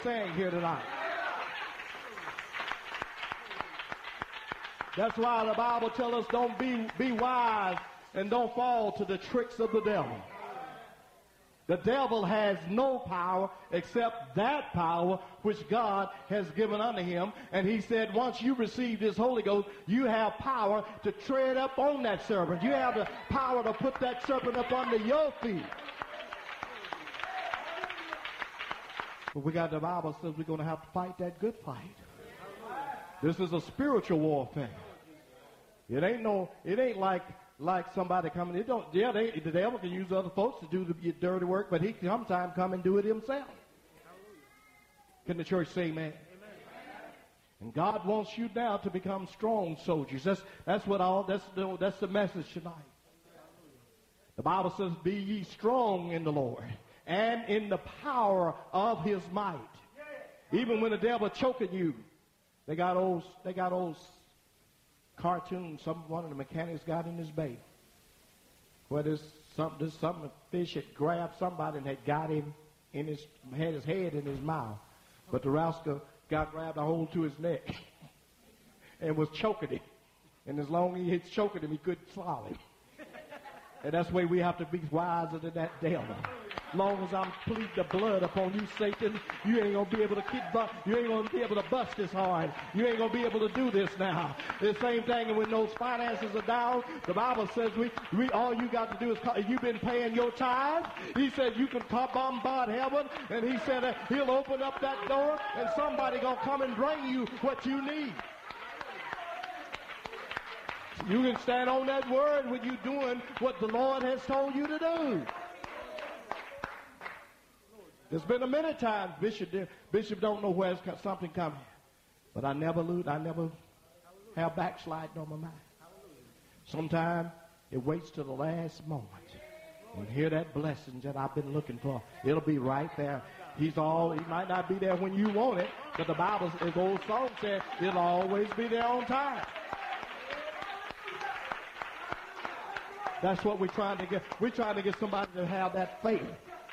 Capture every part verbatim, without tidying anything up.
saying here tonight. That's why the Bible tells us don't be, be wise and don't fall to the tricks of the devil. The devil has no power except that power which God has given unto him. And he said once you receive this Holy Ghost, you have power to tread up on that serpent. You have the power to put that serpent up under your feet. But we got the Bible says we're going to have to fight that good fight. This is a spiritual warfare. It ain't no, it ain't like like somebody coming. It don't. Yeah, they, the devil can use other folks to do the dirty work, but he can sometimes come and do it himself. Can the church say amen? Amen? And God wants you now to become strong soldiers. That's that's what all. That's the that's the message tonight. The Bible says, "Be ye strong in the Lord and in the power of His might." Even when the devil choking you, they got old. They got old. Cartoon, some one of the mechanics got in his bay. Where there's some, there's some fish had grabbed somebody and had got him in his, had his head in his mouth. But the rascal got grabbed a hold to his neck and was choking him. And as long as he was choking him, he couldn't swallow him. And that's the way we have to be wiser than that devil. As long as I'm pleading the blood upon you, Satan, you ain't gonna be able to keep bu- you ain't gonna be able to bust this hard. You ain't gonna be able to do this now. The same thing, and when those finances are down, the Bible says we, we all you got to do is call, you've been paying your tithe. He said you can bombard heaven, and he said uh, he'll open up that door, and somebody gonna come and bring you what you need. You can stand on that word when you're doing what the Lord has told you to do. There's been a many times Bishop did, Bishop don't know where's something coming, but I never lose. I never have backsliding on my mind. Sometimes it waits till the last moment and hear that blessing that I've been looking for. It'll be right there. He's all. He might not be there when you want it, but the Bible, as old song said, it'll always be there on time. That's what we're trying to get. We're trying to get somebody to have that faith.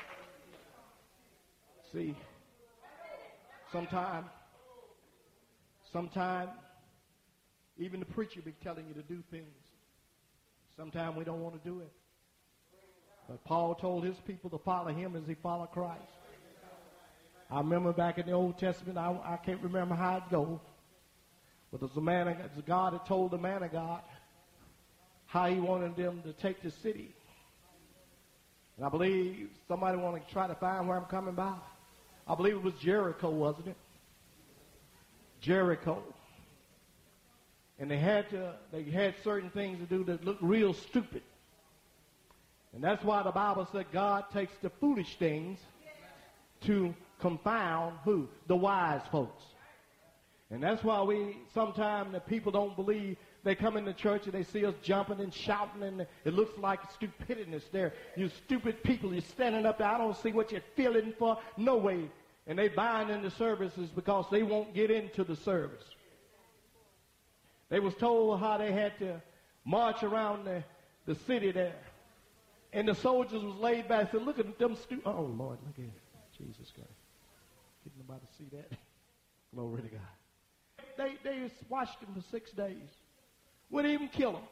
See, sometime, sometime, even the preacher be telling you to do things. Sometimes we don't want to do it. But Paul told his people to follow him as he followed Christ. I remember back in the Old Testament, I, I can't remember how it goes, but there's a man, of God had told the man of God how he wanted them to take the city. And I believe somebody wanted to try to find where I'm coming by. I believe it was Jericho, wasn't it? Jericho. And they had to, they had certain things to do that looked real stupid. And that's why the Bible said God takes the foolish things to confound who? The wise folks. And that's why we, sometimes the people don't believe. They come into church and they see us jumping and shouting, and it looks like stupidity there. You stupid people, you're standing up there. I don't see what you're feeling for. No way. And they bind into services because they won't get into the service. They was told how they had to march around the, the city there. And the soldiers was laid back and said, look at them stupid. Oh, Lord, look at it. Jesus Christ. Didn't nobody see that? Glory to God. They, they watched him for six days. Wouldn't even kill him.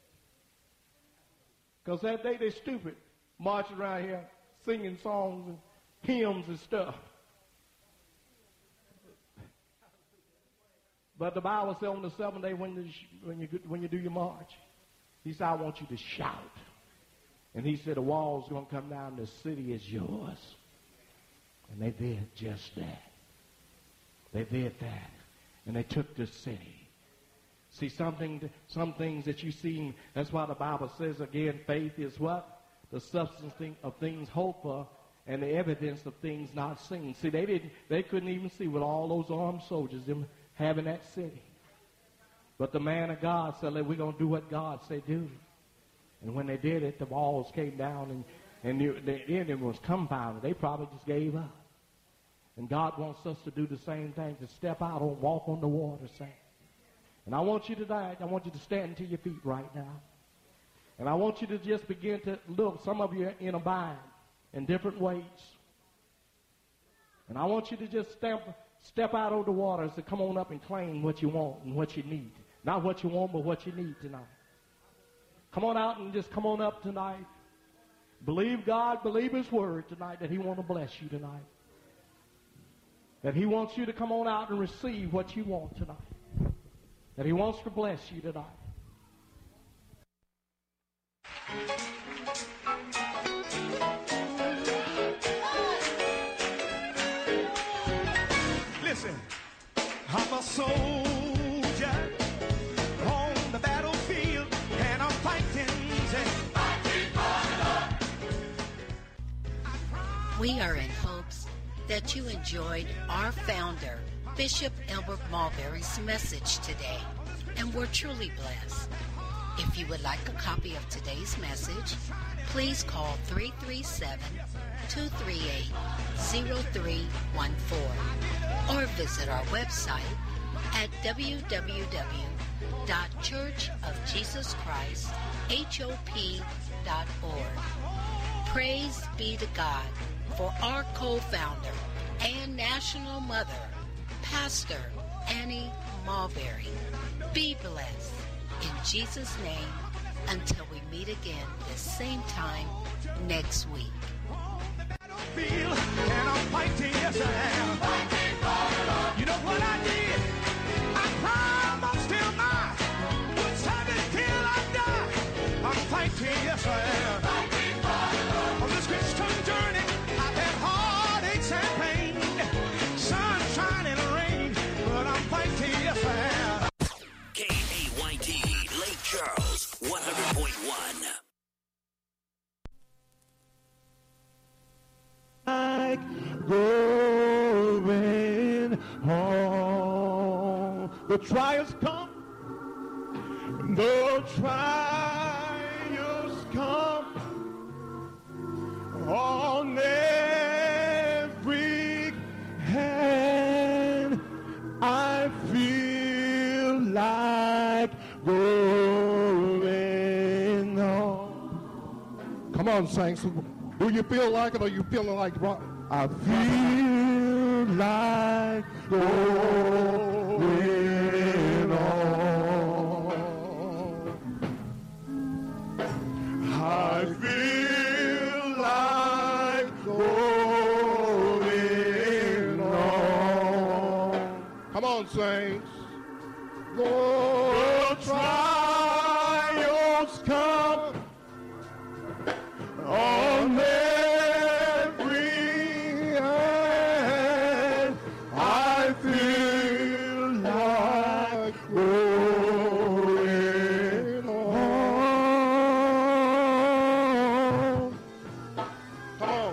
Because that day they're stupid. Marching around here singing songs and hymns and stuff. But the Bible says on the seventh day when, the, when, you, when you do your march, he said, I want you to shout. And he said, the wall's going to come down. The city is yours. And they did just that. They did that. And they took the city. See, something, some things that you see, that's why the Bible says again, faith is what? The substance of things hoped for and the evidence of things not seen. See, they didn't, they couldn't even see with all those armed soldiers, them having that city. But the man of God said, we're going to do what God said do. And when they did it, the walls came down and, and the, the enemy was confounded. They probably just gave up. And God wants us to do the same thing, to step out and walk on the water, say. And I want you to die. I want you to stand to your feet right now. And I want you to just begin to look. Some of you are in a bind in different ways. And I want you to just step, step out of the waters and come on up and claim what you want and what you need. Not what you want, but what you need tonight. Come on out and just come on up tonight. Believe God, believe His word tonight that He wants to bless you tonight. That He wants you to come on out and receive what you want tonight. That He wants to bless you tonight. Listen, I'm a soldier on the battlefield, and I'm fighting. We are in hopes that you enjoyed our founder, Bishop Elbert Mulberry's message today, and were truly blessed. If you would like a copy of today's message, please call three three seven, two three eight, zero three one four or visit our website at w w w dot church of jesus christ hop dot org. Praise be to God for our co-founder and national mother, Pastor Annie Mulberry. Be blessed in Jesus' name until we meet again the same time next week. And I'm fighting, yes I am. You know what I did? I climbed up still mine. Good service till I die. I'm fighting, yes I am. On this Christian journey, I've had heartaches and pain, sunshine and rain, but I'm fighting, yes I am. K A Y T, Lake Charles, one hundred point one. Like going home. The trials come, the trials come on every hand. I feel like going home. Come on, saints. Do you feel like it, or you feeling like rock? I feel like going on. I feel like going on. Come on, saints. The trials come on every hand. I feel like going on. Come on.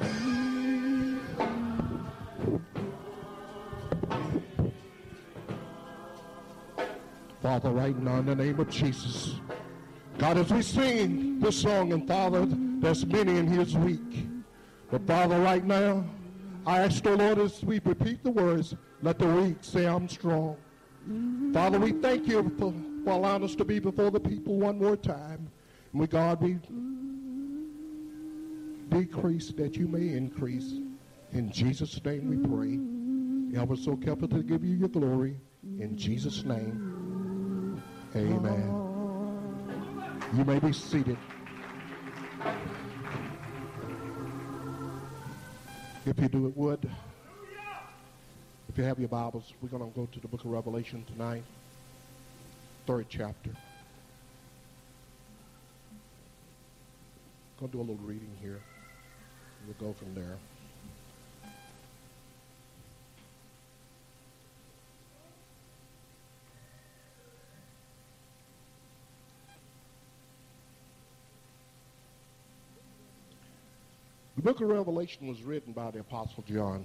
Father, right now in the name of Jesus, God, as we sing this song, and Father, there's many in here this week. But Father, right now, I ask the Lord as we repeat the words, let the weak say I'm strong. Father, we thank you for, for allowing us to be before the people one more time. And we, God, we decrease that you may increase. In Jesus' name we pray. Help us so careful to give you your glory. In Jesus' name, amen. You may be seated. If you do it would, if you have your Bibles, we're going to go to the book of Revelation tonight, third chapter. Going to do a little reading here. We'll go from there. The book of Revelation was written by the Apostle John.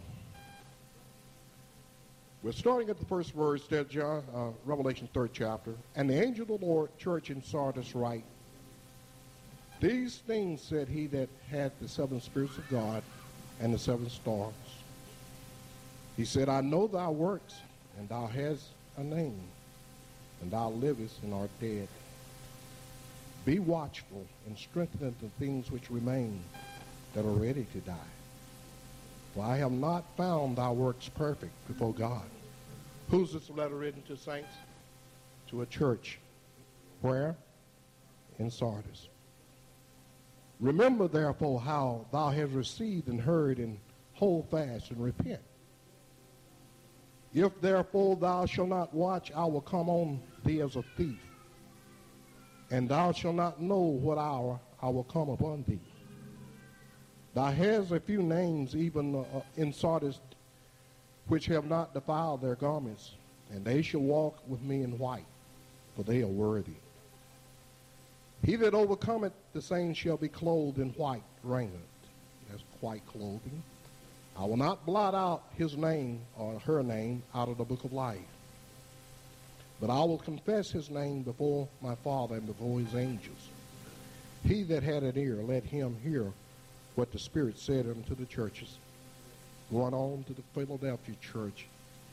We're starting at the first verse there, John, uh, Revelation third chapter. And the angel of the Lord, church in Sardis, write, these things said he that had the seven spirits of God and the seven stars. He said, I know thy works, and thou hast a name, and thou livest and art dead. Be watchful and strengthen the things which remain, that are ready to die. For I have not found thy works perfect before God. Who's this letter written to, saints? To a church. Where? In Sardis. Remember, therefore, how thou hast received and heard, and hold fast and repent. If therefore thou shalt not watch, I will come on thee as a thief, and thou shalt not know what hour I will come upon thee. Thou hast a few names even uh, in Sardis which have not defiled their garments, and they shall walk with me in white, for they are worthy. He that overcometh, the same shall be clothed in white raiment. That's white clothing. I will not blot out his name or her name out of the book of life, but I will confess his name before my Father and before his angels. He that had an ear, let him hear what the Spirit said unto the churches. Going on to the Philadelphia church.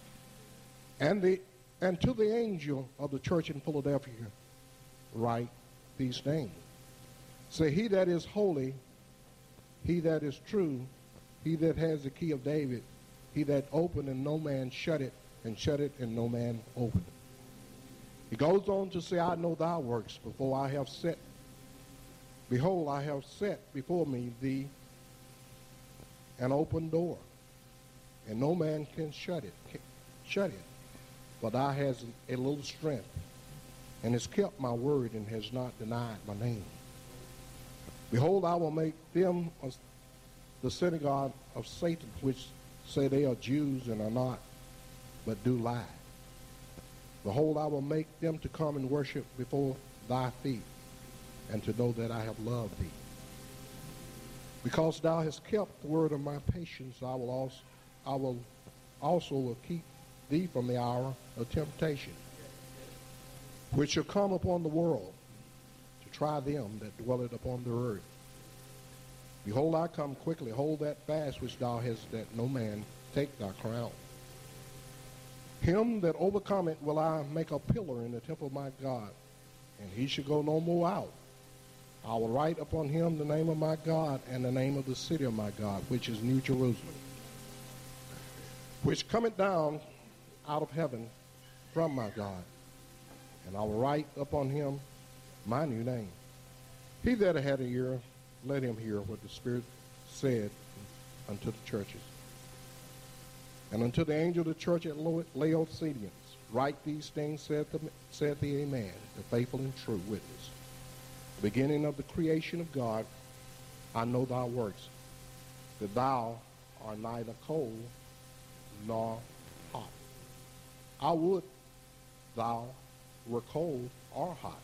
And the and to the angel of the church in Philadelphia write these things. Say, he that is holy, he that is true, he that has the key of David, he that opened and no man shut it, and shut it and no man opened it. He goes on to say, I know thy works before I have set. Behold, I have set before me thee an open door, and no man can shut it. Shut it. For thou hast a little strength, and has kept my word, and has not denied my name. Behold, I will make them the synagogue of Satan, which say they are Jews and are not, but do lie. Behold, I will make them to come and worship before thy feet, and to know that I have loved thee. Because thou hast kept the word of my patience, I will also, I will also will keep thee from the hour of temptation, which shall come upon the world to try them that dwelleth upon the earth. Behold, I come quickly. Hold that fast which thou hast, that no man take thy crown. Him that overcometh will I make a pillar in the temple of my God, and he shall go no more out. I will write upon him the name of my God and the name of the city of my God, which is New Jerusalem, which cometh down out of heaven from my God. And I will write upon him my new name. He that had an ear, let him hear what the Spirit said unto the churches. And unto the angel of the church at Laodiceans, write these things, saith the, saith the Amen, the faithful and true witness. The beginning of the creation of God, I know thy works, that thou art neither cold nor hot. I would thou were cold or hot.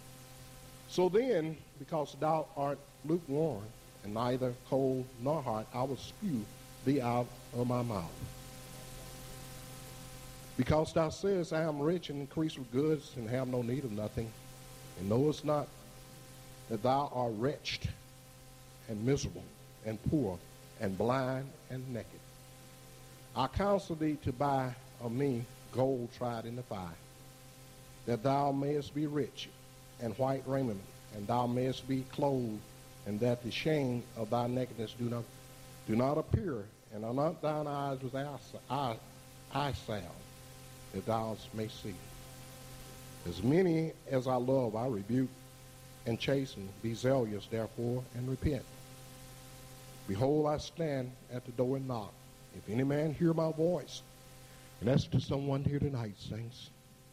So then, because thou art lukewarm, and neither cold nor hot, I will spew thee out of my mouth. Because thou sayest, I am rich and increase with goods, and have no need of nothing, and knowest not that thou art wretched and miserable and poor and blind and naked. I counsel thee to buy of me gold tried in the fire, that thou mayest be rich, and white raiment, and thou mayest be clothed, and that the shame of thy nakedness do not do not appear, and anoint thine eyes with eye, eye salve, that thou mayst see. As many as I love, I rebuke and chasten. Be zealous, therefore, and repent. Behold, I stand at the door and knock. If any man hear my voice, and that's to someone here tonight, saints.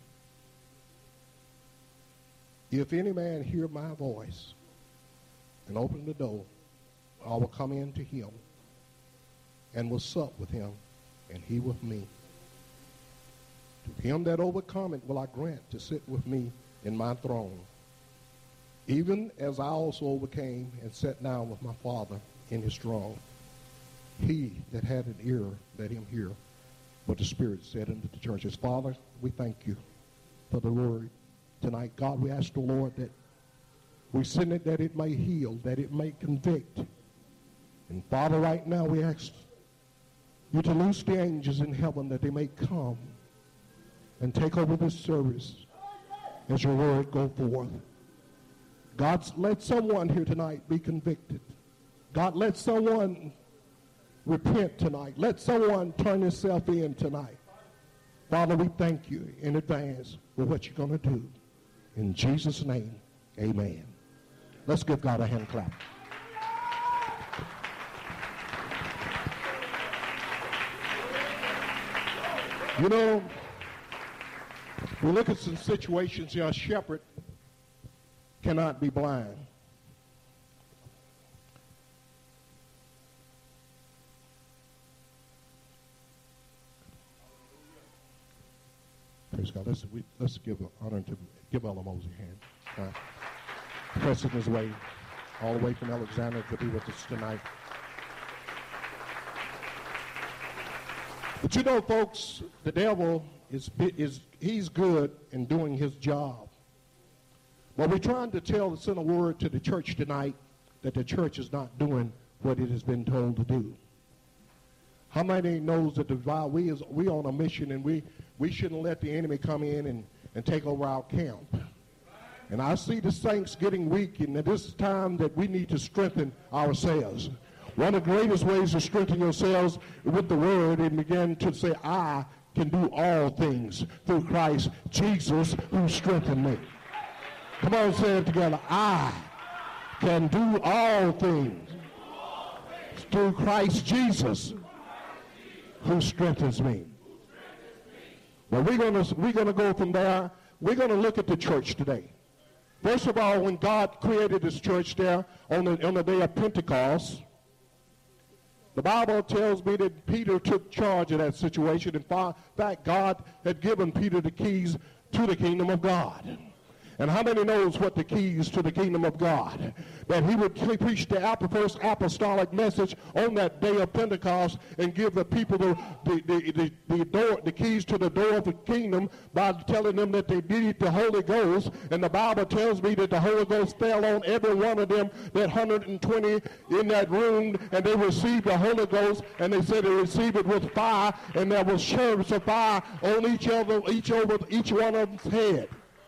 If any man hear my voice and open the door, I will come in to him and will sup with him, and he with me. To him that overcometh will I grant to sit with me in my throne, even as I also overcame and sat down with my Father in his throne. He that had an ear, let him hear what the Spirit said unto the churches. Father, we thank you for the word tonight. God, we ask the Lord that we send it that it may heal, that it may convict. And Father, right now we ask you to loose the angels in heaven that they may come and take over this service as your word go forth. God, let someone here tonight be convicted. God, let someone repent tonight. Let someone turn himself in tonight. Father, we thank you in advance for what you're going to do. In Jesus' name, amen. Let's give God a hand clap. You know, we look at some situations here. A shepherd cannot be blind. Praise God. Let's, we, let's give honor to give Ella Mosey a hand. Uh, pressing his way all the way from Alexander to be with us tonight. But you know, folks, the devil is, is he's good in doing his job. But we're trying to tell, send a word to the church tonight that the church is not doing what it has been told to do. How many knows that the we is we on a mission, and we we shouldn't let the enemy come in and, and take over our camp. And I see the saints getting weak, and at this time that we need to strengthen ourselves. One of the greatest ways to strengthen yourselves with the word and begin to say, I can do all things through Christ Jesus who strengthened me. Come on, say it together. I can do all things through Christ Jesus who strengthens me. Well, we're going to we're going to go from there. We're going to look at the church today. First of all, when God created this church there on the, on the day of Pentecost, the Bible tells me that Peter took charge of that situation. In fact, God had given Peter the keys to the kingdom of God. And how many knows what the keys to the kingdom of God? That he would preach the first apostolic message on that day of Pentecost and give the people the, the, the, the, the, door, the keys to the door of the kingdom by telling them that they needed the Holy Ghost. And the Bible tells me that the Holy Ghost fell on every one of them, that one hundred twenty in that room, and they received the Holy Ghost, and they said they received it with fire, and there was cherubs of fire on each other, each over each one of them's head.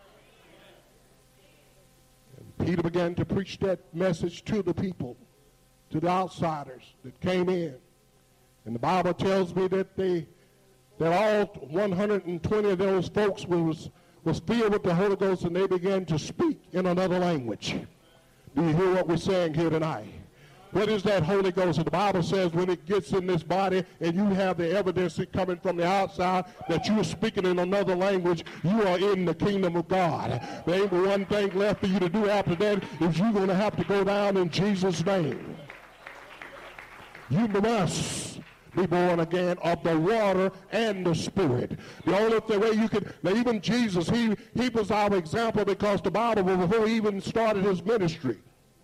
Peter began to preach that message to the people, to the outsiders that came in. And the Bible tells me that they, that all one hundred twenty of those folks was, was filled with the Holy Ghost, and they began to speak in another language. Do you hear what we're saying here tonight? What is that Holy Ghost? And the Bible says when it gets in this body and you have the evidence coming from the outside that you are speaking in another language, you are in the kingdom of God. There ain't one thing left for you to do after that is you're going to have to go down in Jesus' name. You must be born again of the water and the Spirit. The only way you can, now even Jesus, he, he was our example because the Bible, before he even started his ministry,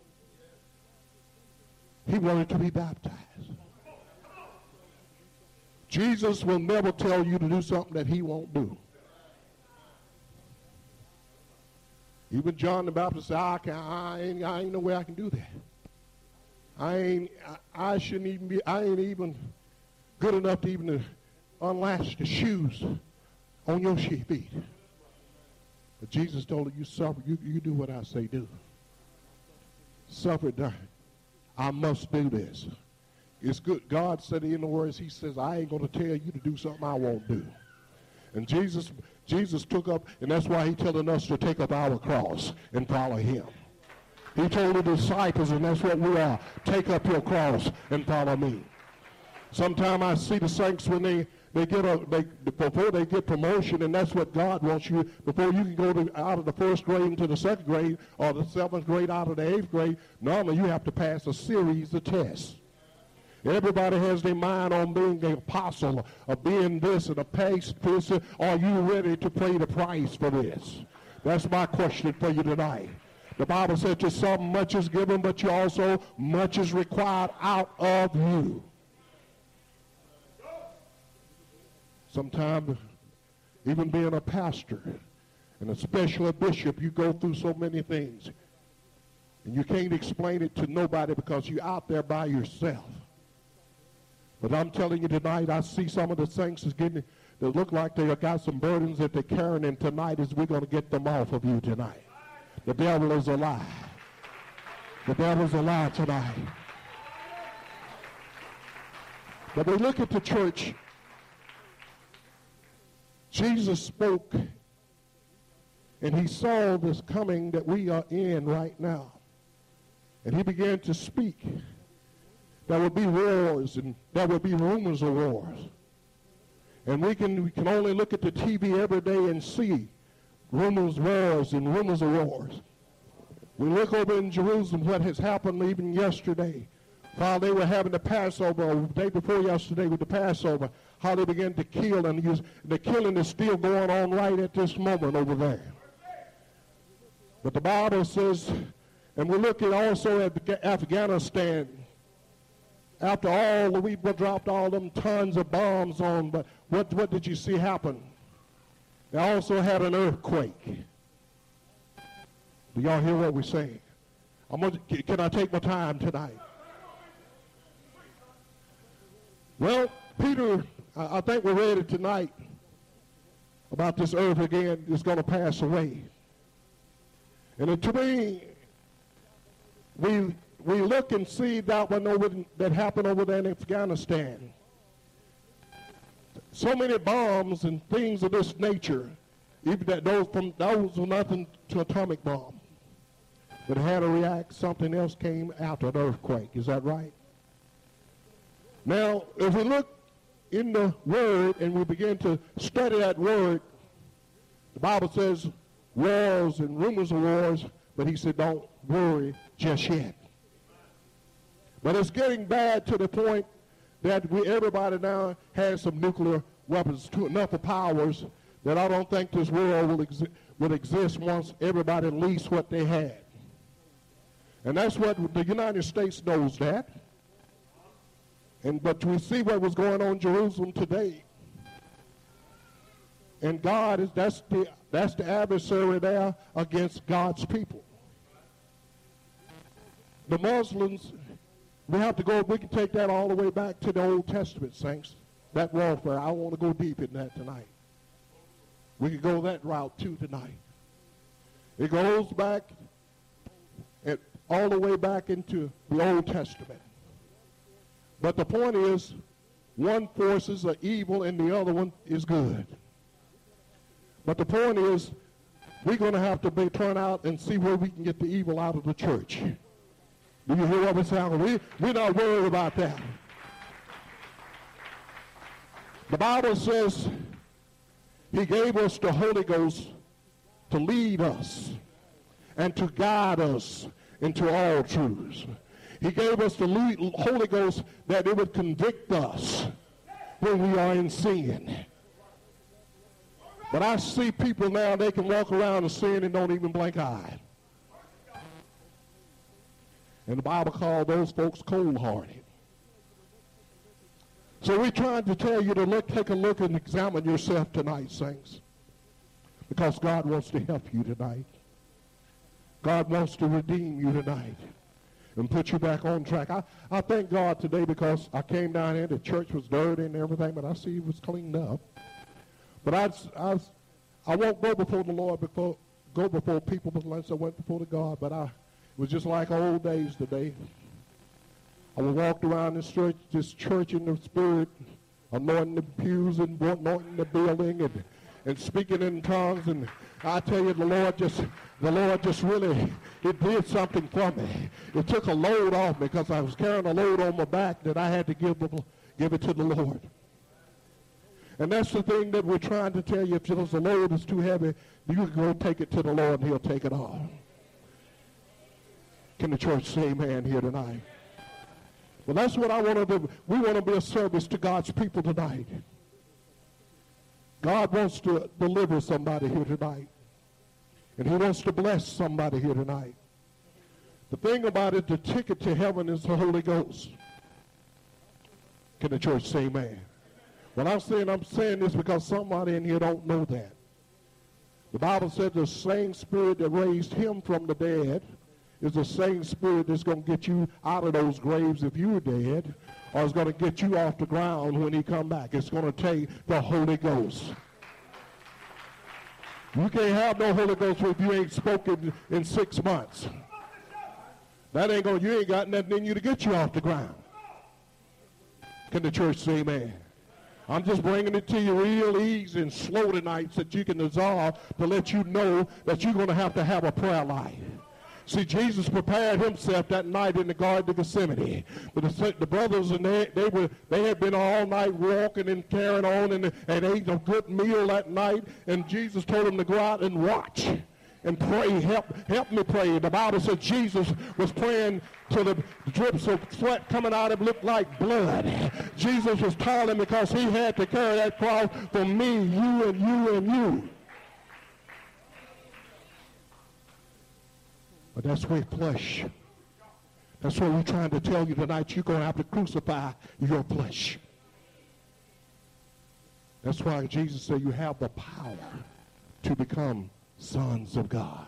he wanted to be baptized. Jesus will never tell you to do something that he won't do. Even John the Baptist said, I, can, I, ain't, I ain't no way I can do that. I ain't, I, I shouldn't even be, I ain't even good enough to even to unlatch the shoes on your feet. But Jesus told him, you suffer, you, you do what I say do. Suffer, die. I must do this. It's good. God said in the words, he says, I ain't going to tell you to do something I won't do. And Jesus Jesus took up, and that's why he's telling us to take up our cross and follow him. He told the disciples, and that's what we are, take up your cross and follow me. Sometimes I see the saints when they, they get a, they, before they get promotion, and that's what God wants you, before you can go to, out of the first grade into the second grade, or the seventh grade out of the eighth grade, normally you have to pass a series of tests. Everybody has their mind on being an apostle, or being this and a pastor. Are you ready to pay the price for this? That's my question for you tonight. The Bible says to some much is given, but you also much is required out of you. Sometimes, even being a pastor and especially a bishop, you go through so many things. And you can't explain it to nobody because you're out there by yourself. But I'm telling you tonight, I see some of the saints is getting, that look like they got some burdens that they're carrying, and tonight is we're going to get them off of you tonight. The devil is a lie. The devil's a lie tonight. But we look at the church. Jesus spoke, and he saw this coming that we are in right now. And he began to speak. There would be wars, and there would be rumors of wars. And we can, we can only look at the T V every day and see rumors of wars and rumors of wars. We look over in Jerusalem, what has happened even yesterday. While they were having the Passover, or the day before yesterday with the Passover, how they began to kill, and use, the killing is still going on right at this moment over there. But the Bible says, and we look at also at Afghanistan, after all, we dropped all them tons of bombs on, but what, what did you see happen? They also had an earthquake. Do y'all hear what we're saying? I'm gonna, can I take my time tonight? Well, Peter, I, I think we read it tonight about this earth again is going to pass away. And to me, we we look and see that one over that happened over there in Afghanistan. So many bombs and things of this nature, even that those from those were nothing to atomic bomb, but it had to react. Something else came after an earthquake. Is that right? Now, if we look in the Word and we begin to study that Word, the Bible says wars and rumors of wars, but he said don't worry just yet. But it's getting bad to the point that we everybody now has some nuclear weapons, to enough of powers that I don't think this world will, exi- will exist once everybody leaves what they had. And that's what the United States knows that. And but we see what was going on in Jerusalem today. And God is that's the that's the adversary there against God's people. The Muslims, we have to go, we can take that all the way back to the Old Testament, saints. That warfare. I don't want to go deep in that tonight. We can go that route too tonight. It goes back at, all the way back into the Old Testament. But the point is, one forces are evil and the other one is good. But the point is, we're going to have to be, turn out and see where we can get the evil out of the church. Do you hear what we're saying? We, we're not worried about that. The Bible says he gave us the Holy Ghost to lead us and to guide us into all truths. He gave us the Holy Ghost that it would convict us when we are in sin. But I see people now, they can walk around and sin and don't even blink an eye. And the Bible called those folks cold-hearted. So we're trying to tell you to look, take a look and examine yourself tonight, saints. Because God wants to help you tonight. God wants to redeem you tonight and put you back on track. I, I thank God today because I came down here, the church was dirty and everything, but I see it was cleaned up. But I, I, I won't go before the Lord, before, go before people unless I went before the God, but I, it was just like old days today. I walked around this church, this church in the spirit, anointing the pews and anointing the building and, and speaking in tongues. And I tell you, the Lord just, the Lord just really, it did something for me. It took a load off me because I was carrying a load on my back that I had to give, give it to the Lord. And that's the thing that we're trying to tell you. If the load is too heavy, you can go take it to the Lord and he'll take it off. Can the church say amen here tonight? Well, that's what I want to do. We want to be a service to God's people tonight. God wants to deliver somebody here tonight. And he wants to bless somebody here tonight. The thing about it, the ticket to heaven is the Holy Ghost. Can the church say amen? When I'm saying, I'm saying this because somebody in here don't know that. The Bible said the same spirit that raised him from the dead is the same spirit that's going to get you out of those graves if you're dead, or it's going to get you off the ground when he come back. It's going to take the Holy Ghost. You can't have no Holy Ghost if you ain't spoken in six months. That ain't going, you ain't got nothing in you to get you off the ground. Can the church say amen? I'm just bringing it to you real easy and slow tonight so that you can dissolve to let you know that you're going to have to have a prayer life. See, Jesus prepared himself that night in the Garden of Gethsemane. But the, the brothers, and they, they, were, they had been all night walking and carrying on and, and ate a good meal that night. And Jesus told them to go out and watch and pray. Help, help me pray. The Bible says Jesus was praying till the drips of sweat coming out of him looked like blood. Jesus was toiling because he had to carry that cross for me, you, and you, and you. But that's with flesh. That's what we're trying to tell you tonight. You're going to have to crucify your flesh. That's why Jesus said you have the power to become sons of God.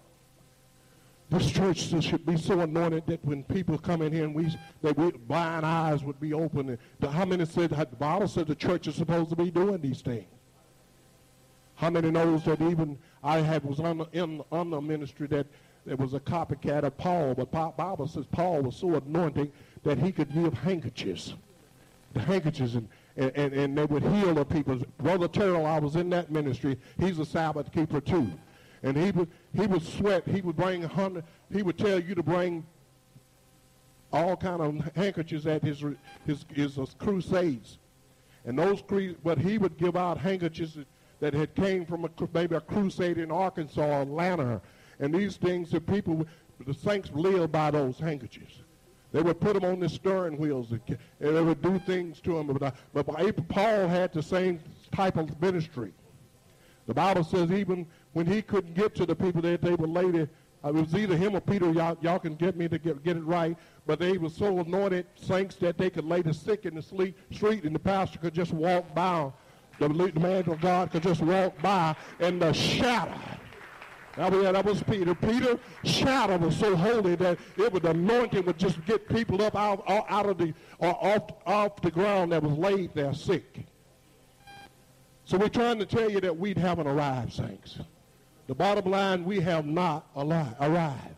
This church should be so anointed that when people come in here and we, they, we blind eyes would be open. And how many said, the Bible said the church is supposed to be doing these things? How many knows that even I had was on the, in, on the ministry that there was a copycat of Paul, but the Bible says Paul was so anointed that he could give handkerchiefs. The handkerchiefs, and, and, and they would heal the people. Brother Terrell, I was in that ministry. He's a Sabbath keeper too. And he would, he would sweat. He would bring a hundred. He would tell you to bring all kind of handkerchiefs at his, his, his, his crusades. And those, but he would give out handkerchiefs that had came from a, maybe a crusade in Arkansas or Atlanta. And these things, the people, the saints live by those handkerchiefs. They would put them on the steering wheels, and they would do things to them. But, but Paul had the same type of ministry. The Bible says even when he couldn't get to the people that they were later, it was either him or Peter, y'all, y'all can get me to get, get it right, but they were so anointed saints that they could lay the sick in the sleep, street, and the pastor could just walk by. The, the man of God could just walk by, and the shadow. That was, that was Peter. Peter's shadow was so holy that it would, the anointing would just get people up out, out of the, or off, off the ground that was laid there sick. So we're trying to tell you that we haven't arrived, saints. The bottom line, we have not alive, arrived.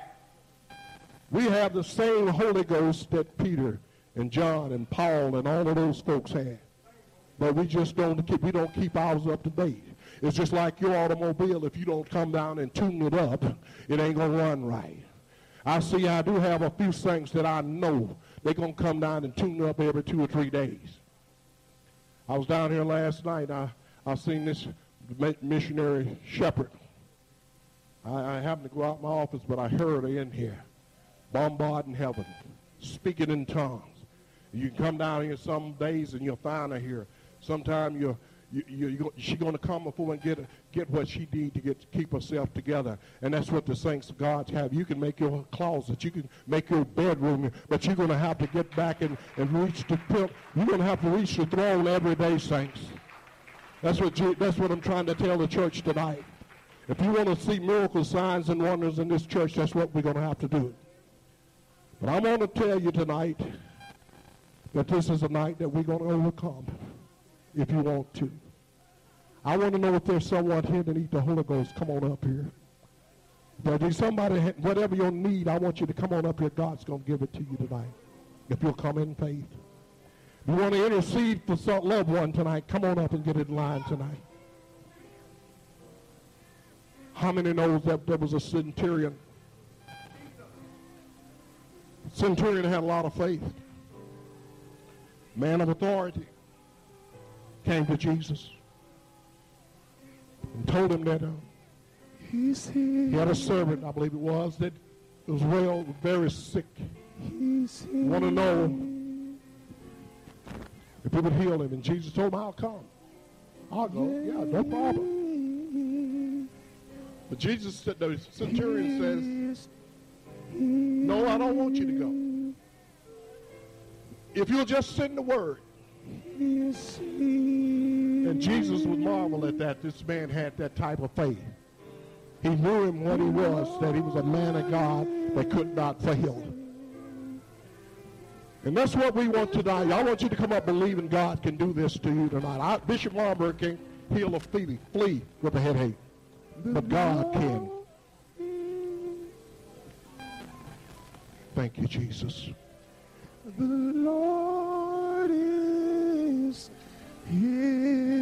We have the same Holy Ghost that Peter and John and Paul and all of those folks had. But we just don't keep, we don't keep ours up to date. It's just like your automobile. If you don't come down and tune it up, it ain't going to run right. I see I do have a few saints that I know they're going to come down and tune it up every two or three days. I was down here last night. I, I seen this missionary shepherd. I, I happened to go out my office, but I heard her in here, bombarding heaven, speaking in tongues. You can come down here some days and you'll find her here. Sometime you're You, you, you, she's going to come before and get get what she needs to get to keep herself together. And that's what the saints of God have. You can make your closet. You can make your bedroom. But you're going to have to get back and, and reach the pimp. You're going to have to reach the throne every day, saints. That's what, you, that's what I'm trying to tell the church tonight. If you want to see miracles, signs, and wonders in this church, that's what we're going to have to do. But I want to tell you tonight that this is a night that we're going to overcome if you want to. I want to know if there's someone here that needs the Holy Ghost. Come on up here. If there's somebody, whatever your need, I want you to come on up here. God's going to give it to you tonight if you'll come in faith. If you want to intercede for some loved one tonight, come on up and get in line tonight. How many knows that there was a centurion? Centurion had a lot of faith. Man of authority came to Jesus and told him that uh, he had a servant, I believe it was, that was well, very sick. Want to know if he would heal him. And Jesus told him, I'll come. I'll go. Yeah, no problem. But Jesus said, the centurion says, no, I don't want you to go. If you'll just send the word. And Jesus would marvel at that. This man had that type of faith. He knew him what he was, that he was a man of God that could not fail. And that's what we want tonight. I want you to come up believing God can do this to you tonight. I, Bishop Marburg can heal a flea, flea with a headache, but God can. Thank you, Jesus. The Lord is is here.